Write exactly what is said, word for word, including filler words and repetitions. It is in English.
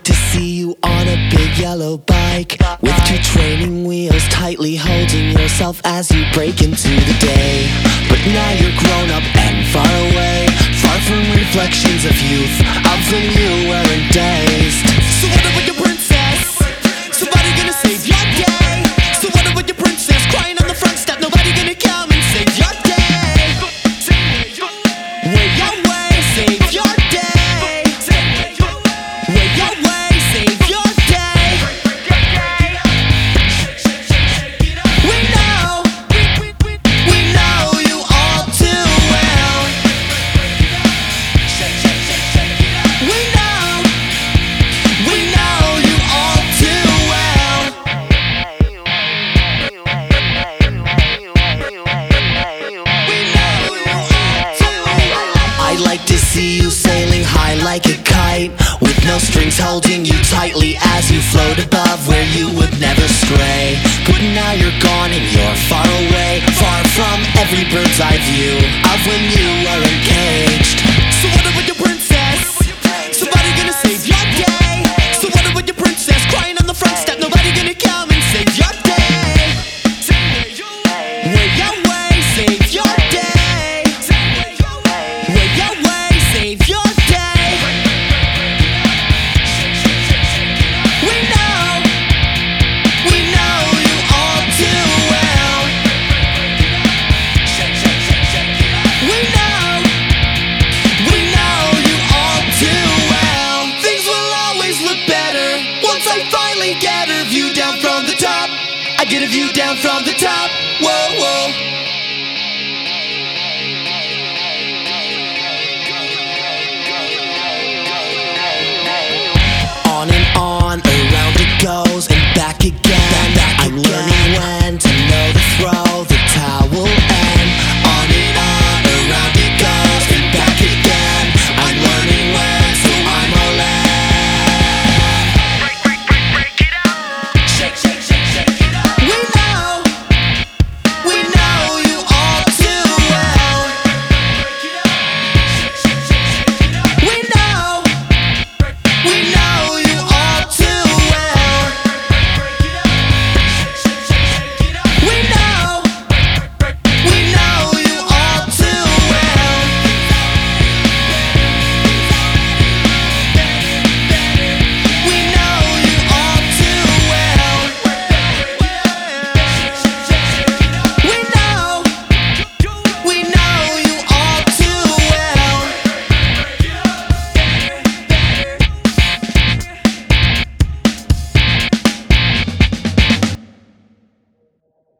to see you on a big yellow bike, with two training wheels tightly holding yourself as you break into the day. But now you're grown up and far away, far from reflections of youth, of when you weren't dazed. So what about your princess? Somebody gonna save your day? So what about your princess crying on the front step? Nobody gonna come and save your day. Way away, save your day. Way away, save your day. We know, we know you all too well. We know, we know you all too well. We know you all too well. I'd like to see you sailing high like a kite, with no strings holding you tightly as you float above where you would never stray. But now you're gone and you're far away, far from every bird's eye view of when you were encaged. So what about your princess? Somebody gonna save your day? So what about your princess crying on the front step? Nobody gonna come and save your day. Way away, save your day. Way away, save your day. We know, we know you all too well. We know, we know you all too well. Things will always look better once I finally get a view down from the top. I get a view down from the top. Whoa, whoa.